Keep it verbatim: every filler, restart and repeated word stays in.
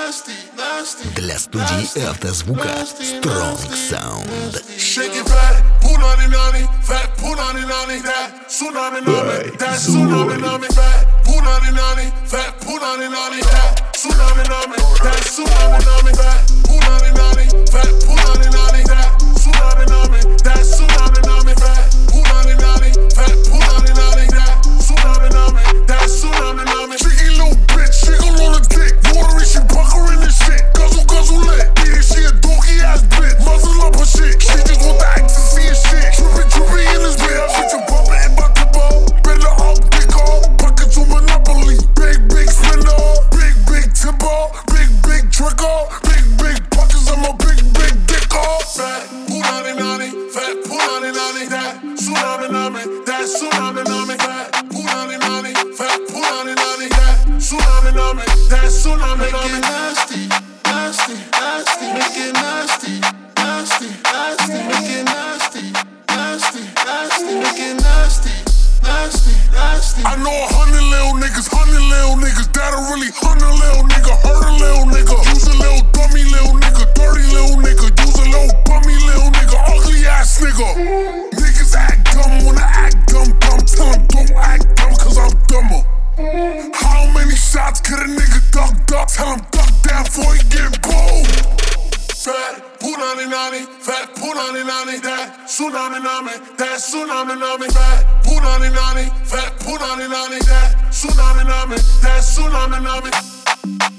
Для студии автозвука Strong Sound. Shake it fat, punani nani, fat punani nani, that tsunami nami, that tsunami nami, fat punani nani, fat punani nani, that tsunami nami, that tsunami nami, fat punani nani, fat punani nani, that tsunami nami, that tsunami nami, fat punani nani, fat punani nani, that tsunami nami, that tsunami nami. Cheeky little bitch, she gon' roll a dick, watery, she puckering this shit, guzzle guzzle lit, yeah, she a dorky ass bitch, muzzle up her shit, she just want the ecstasy and shit, drippin' drippin' in this bitch, shit you bumpin' and buck the ball, better up, dick off, pocket to Monopoly, big big spender, big big tip off, big big trick off, big big pockets on my big big dick off. Fat punani nani, fat punani nani, that tsunami nami, that tsunami nami, fat punani nani, fat punani nani, that tsunami nami, that tsunami nami. Make it nasty, nasty, nasty, make it nasty, nasty, nasty, make it nasty, nasty, nasty, make it nasty, nasty, nasty. I know a hundred little niggas, hundred little niggas that'll really hunt a little nigga, hurt a little nigga, use a little dummy little nigga, dirty little nigga, use a little bummy little nigga, ugly ass nigga. Niggas act dumb when I act dumb, dumb. Tell them don't act dumb cause I'm dumber. How many shots could a nigga duck, duck? Tell him duck down before he get bold. Fat punani nani, fat punani nani, that tsunami nami, that tsunami nami, fat punani nani, fat punani nani, that tsunami nami, that tsunami nami.